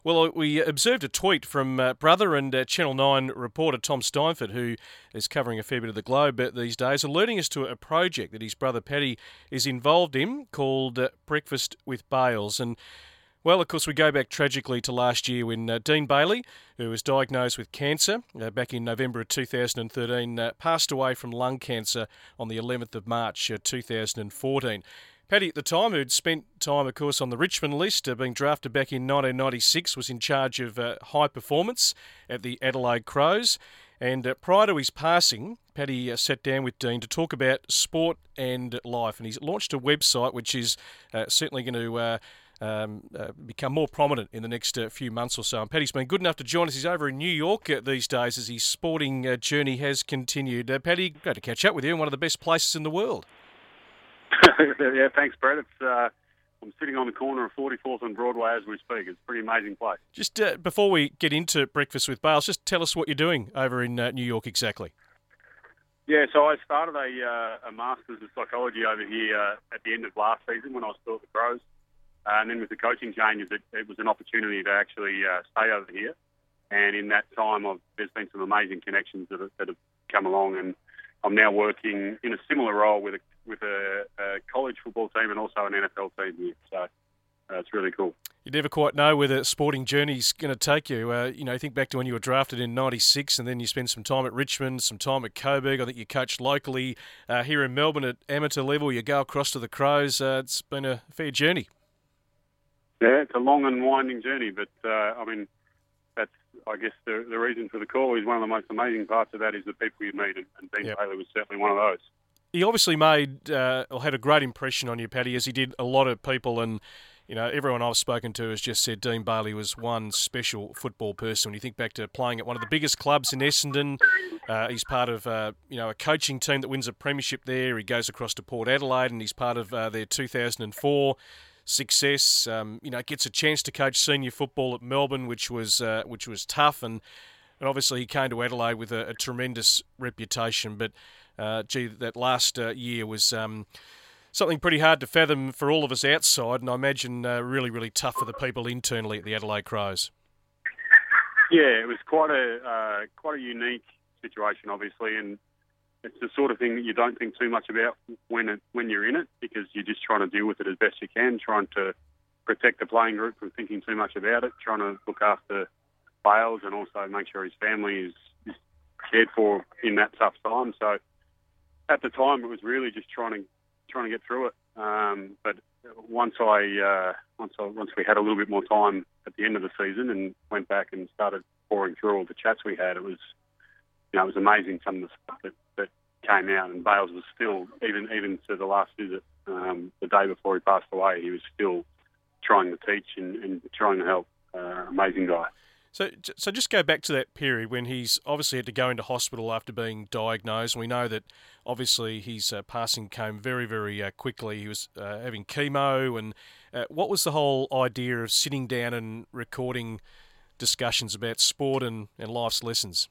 Well, we observed a tweet from brother and Channel 9 reporter Tom Steinford, who is covering a fair bit of the globe these days, alerting us to a project that his brother Paddy is involved in called Breakfast with Bales. And, well, of course, we go back tragically to last year when Dean Bailey, who was diagnosed with cancer back in November of 2013, passed away from lung cancer on the 11th of March 2014. Paddy, at the time, who'd spent time, of course, on the Richmond list, being drafted back in 1996, was in charge of high performance at the Adelaide Crows. And prior to his passing, Paddy sat down with Dean to talk about sport and life. And he's launched a website which is certainly going to become more prominent in the next few months or so. And Paddy's been good enough to join us. He's over in New York these days as his sporting journey has continued. Paddy, great to catch up with you in one of the best places in the world. Yeah, thanks, Brett. I'm sitting on the corner of 44th and Broadway as we speak. It's a pretty amazing place. Just before we get into Breakfast with Bales, just tell us what you're doing over in New York exactly. Yeah, so I started a Masters of Psychology over here at the end of last season when I was still at the Crows. And then with the coaching changes, it was an opportunity to actually stay over here. And in that time, there's been some amazing connections that have come along. And I'm now working in a similar role with a college football team and also an NFL team here. So it's really cool. You never quite know where the sporting journey's going to take you. Think back to when you were drafted in '96 and then you spent some time at Richmond, some time at Coburg. I think you coached locally here in Melbourne at amateur level. You go across to the Crows. It's been a fair journey. Yeah, it's a long and winding journey, but that's, I guess, the reason for the call is one of the most amazing parts of that is the people you meet, and Dean Bailey was certainly one of those. He obviously made or had a great impression on you, Paddy, as he did a lot of people, and everyone I've spoken to has just said Dean Bailey was one special football person. When you think back to playing at one of the biggest clubs in Essendon, he's part of a coaching team that wins a premiership there. He goes across to Port Adelaide, and he's part of their 2004 success. Gets a chance to coach senior football at Melbourne, which was tough, and obviously he came to Adelaide with a tremendous reputation. But that last year was something pretty hard to fathom for all of us outside, and I imagine really, really tough for the people internally at the Adelaide Crows. Yeah, it was quite a unique situation, obviously, and it's the sort of thing that you don't think too much about when you're in it, because you're just trying to deal with it as best you can, trying to protect the playing group from thinking too much about it, trying to look after Bales and also make sure his family is cared for in that tough time. So at the time, it was really just trying to get through it. But once we had a little bit more time at the end of the season and went back and started pouring through all the chats we had, it was amazing some of the stuff that came out. And Bales was still, even to the last visit, the day before he passed away, he was still trying to teach and trying to help. Amazing guy. So just go back to that period when he's obviously had to go into hospital after being diagnosed. We know that obviously his passing came very, very quickly. He was having chemo. And what was the whole idea of sitting down and recording discussions about sport and life's lessons?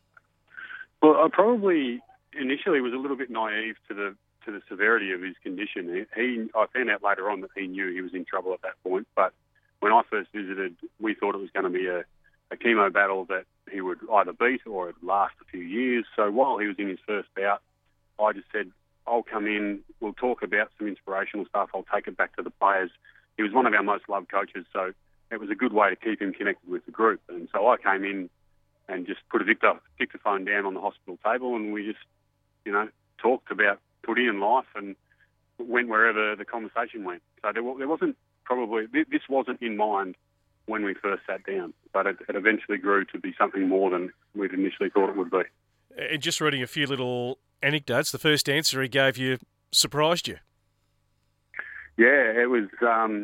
Well, I probably initially was a little bit naive to the severity of his condition. I found out later on that he knew he was in trouble at that point. But when I first visited, we thought it was going to be a chemo battle that he would either beat or it would last a few years. So while he was in his first bout, I just said, I'll come in, we'll talk about some inspirational stuff, I'll take it back to the players. He was one of our most loved coaches, so it was a good way to keep him connected with the group. And so I came in and just put a dictaphone down on the hospital table, and we just, talked about footy and life and went wherever the conversation went. So there wasn't this wasn't in mind when we first sat down, but it eventually grew to be something more than we'd initially thought it would be. And just reading a few little anecdotes, the first answer he gave you surprised you. Yeah, it was.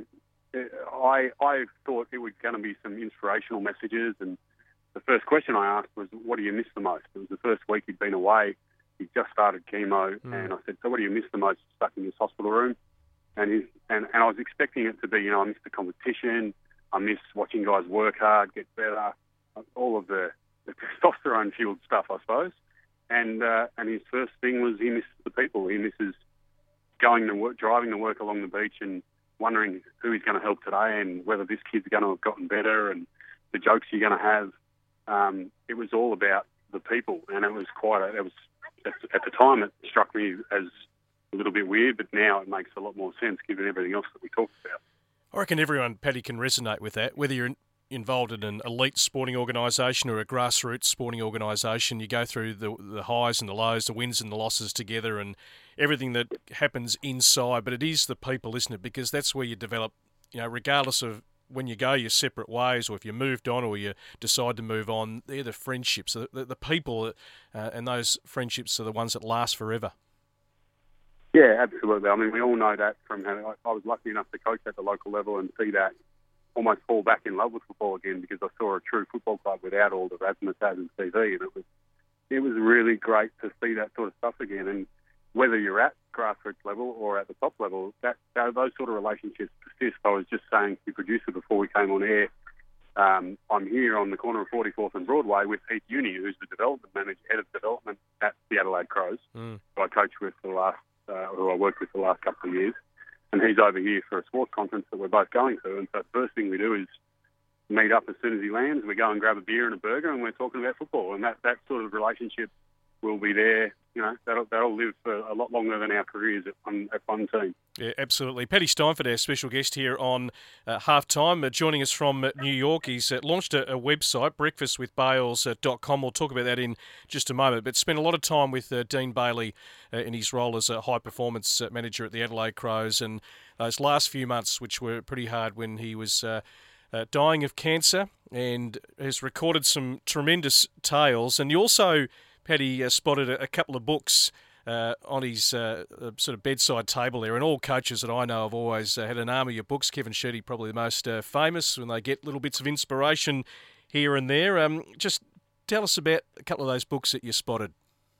I thought it was going to be some inspirational messages, and the first question I asked was, what do you miss the most? It was the first week he'd been away. He just started chemo, and I said, so what do you miss the most stuck in this hospital room? And I was expecting it to be, I miss the competition, I miss watching guys work hard, get better, all of the testosterone-fueled stuff, I suppose. And his first thing was he misses the people. He misses going to work, driving to work along the beach and wondering who he's going to help today and whether this kid's going to have gotten better. And the jokes you're going to have. It was all about the people, and it was at the time it struck me as a little bit weird, but now it makes a lot more sense given everything else that we talked about. I reckon everyone, Paddy, can resonate with that, whether you're involved in an elite sporting organisation or a grassroots sporting organisation. You go through the highs and the lows, the wins and the losses together, and everything that happens inside. But it is the people, isn't it? Because that's where you develop, regardless of when you go your separate ways, or if you moved on or you decide to move on, they're the friendships, the people, and those friendships are the ones that last forever. Yeah, absolutely. I mean, we all know that from having. I was lucky enough to coach at the local level and see that almost fall back in love with football again, because I saw a true football club without all the razzmatazz and TV, and it was really great to see that sort of stuff again. And whether you're at grassroots level or at the top level, those sort of relationships persist. I was just saying to the producer before we came on air, I'm here on the corner of 44th and Broadway with Heath Uni, who's the development manager, head of development at the Adelaide Crows, who I coached with who I worked with the last couple of years. And he's over here for a sports conference that we're both going to. And so the first thing we do is meet up as soon as he lands. We go and grab a beer and a burger, and we're talking about football. And that sort of relationship will be there. That'll live for a lot longer than our careers at one team. Yeah, absolutely. Paddy Steinfort, our special guest here on Halftime, joining us from New York. He's launched a website, breakfastwithbales.com. We'll talk about that in just a moment, but spent a lot of time with Dean Bailey in his role as a high-performance manager at the Adelaide Crows, and those last few months, which were pretty hard when he was dying of cancer, and has recorded some tremendous tales. And you also, Paddy, spotted a couple of books on his sort of bedside table there, and all coaches that I know have always had an army of books. Kevin Sheedy, probably the most famous, when they get little bits of inspiration here and there. Just tell us about a couple of those books that you spotted.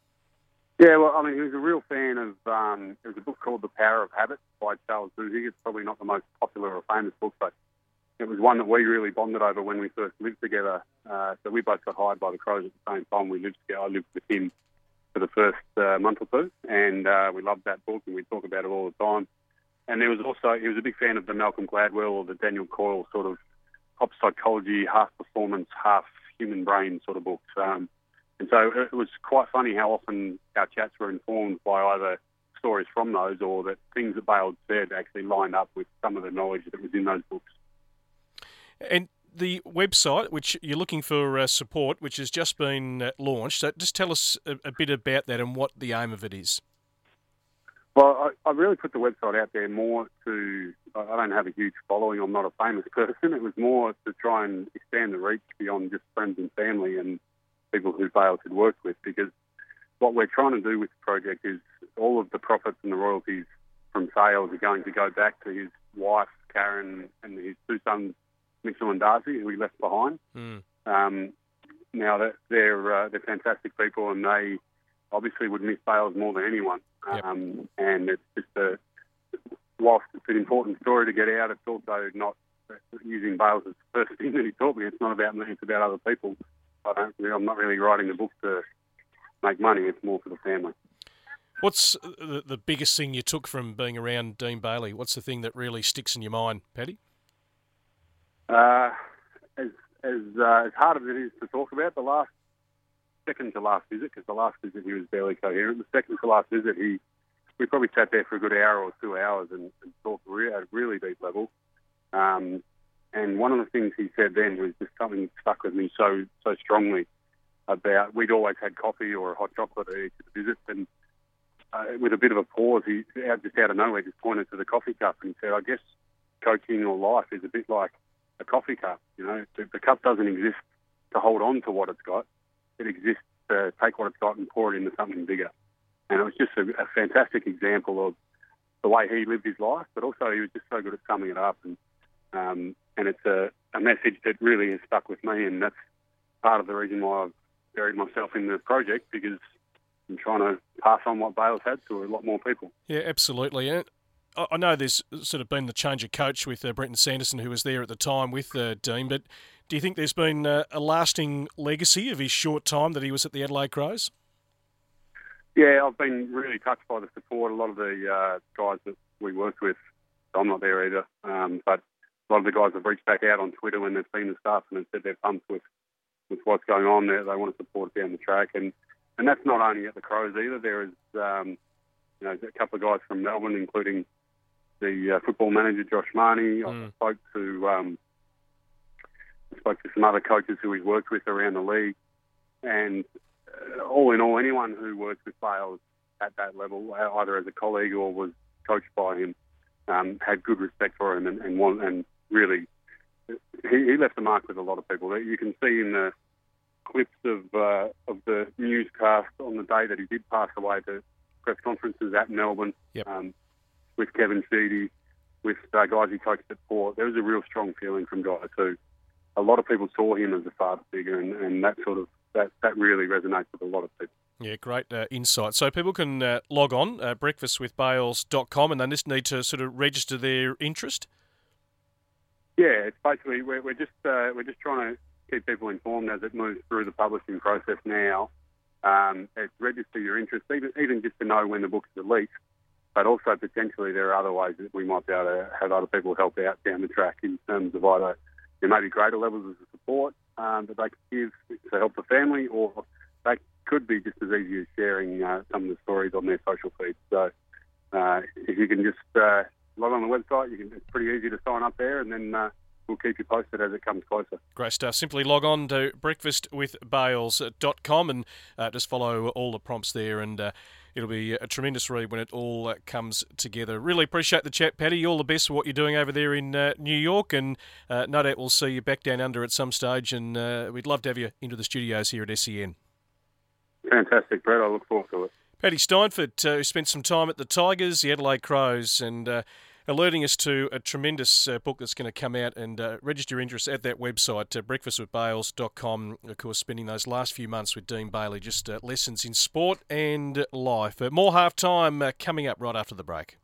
Yeah, well, I mean, he was a real fan of, there was a book called The Power of Habit by Charles Duhigg. It's probably not the most popular or famous book, but it was one that we really bonded over when we first lived together. So we both got hired by the Crows at the same time. We lived together. I lived with him for the first month or two, and we loved that book, and we talk about it all the time. And there was also, he was a big fan of the Malcolm Gladwell or the Daniel Coyle sort of pop psychology, half performance, half human brain sort of books. And so it was quite funny how often our chats were informed by either stories from those or that things that Bale said actually lined up with some of the knowledge that was in those books. And the website, which you're looking for support, which has just been launched, so just tell us a bit about that and what the aim of it is. Well, I really put the website out there more to, I don't have a huge following, I'm not a famous person, it was more to try and expand the reach beyond just friends and family and people who Bale had worked with, because what we're trying to do with the project is all of the profits and the royalties from sales are going to go back to his wife, Karen, and his two sons, Mitchell and Darcy, who he left behind. Now, they're fantastic people, and they obviously would miss Bales more than anyone. Yep. And it's just whilst it's an important story to get out, it's also not using Bales as the first thing that he taught me. It's not about me, it's about other people. I'm not really writing the book to make money, it's more for the family. What's the biggest thing you took from being around Dean Bailey? What's the thing that really sticks in your mind, Paddy? As hard as it is to talk about, the second to last visit, because the last visit he was barely coherent, the second to last visit we probably sat there for a good hour or 2 hours and talked at a really deep level. And one of the things he said then was just something that stuck with me so strongly about, we'd always had coffee or a hot chocolate at each of the visits, and with a bit of a pause, he just out of nowhere just pointed to the coffee cup and said, I guess coaching or life is a bit like a coffee cup. The cup doesn't exist to hold on to what it's got. It exists to take what it's got and pour it into something bigger. And it was just a fantastic example of the way he lived his life, but also he was just so good at summing it up. And it's a message that really has stuck with me, and that's part of the reason why I've buried myself in the project, because I'm trying to pass on what Bale's had to a lot more people. Yeah, absolutely. And I know there's sort of been the change of coach with Brenton Sanderson, who was there at the time with Dean, but do you think there's been a lasting legacy of his short time that he was at the Adelaide Crows? Yeah, I've been really touched by the support. A lot of the guys that we worked with, I'm not there either, but a lot of the guys have reached back out on Twitter when they've seen the stuff and have said they're pumped with what's going on there. They want to support it down the track. And that's not only at the Crows either. There is, a couple of guys from Melbourne, including the football manager, Josh Marnie. I spoke to some other coaches who he's worked with around the league. And all in all, anyone who works with Bales at that level, either as a colleague or was coached by him, had good respect for him and really, he left a mark with a lot of people. You can see in the clips of the newscast on the day that he did pass away, the press conferences at Melbourne, with Kevin Sheedy, with guys he coached at Port. There was a real strong feeling from guys who, a lot of people saw him as a father figure, and that really resonates with a lot of people. Yeah, great insight. So people can log on, breakfastwithbales.com, and they just need to sort of register their interest? Yeah, it's basically, we're just trying to keep people informed as it moves through the publishing process now. It's register your interest, even just to know when the book's released, but also potentially there are other ways that we might be able to have other people help out down the track in terms of either there may be greater levels of support that they could give to help the family, or they could be just as easy as sharing some of the stories on their social feeds. So if you can just log on the website, it's pretty easy to sign up there, and then we'll keep you posted as it comes closer. Great stuff. Simply log on to breakfastwithbales.com and just follow all the prompts there, and it'll be a tremendous read when it all comes together. Really appreciate the chat, Paddy. All the best for what you're doing over there in New York, and no doubt we'll see you back down under at some stage, and we'd love to have you into the studios here at SEN. Fantastic, Brett. I look forward to it. Paddy Steinfort, who spent some time at the Tigers, the Adelaide Crows, and alerting us to a tremendous book that's going to come out, and register interest at that website, breakfastwithbales.com. Of course, spending those last few months with Dean Bailey, just lessons in sport and life. More half-time coming up right after the break.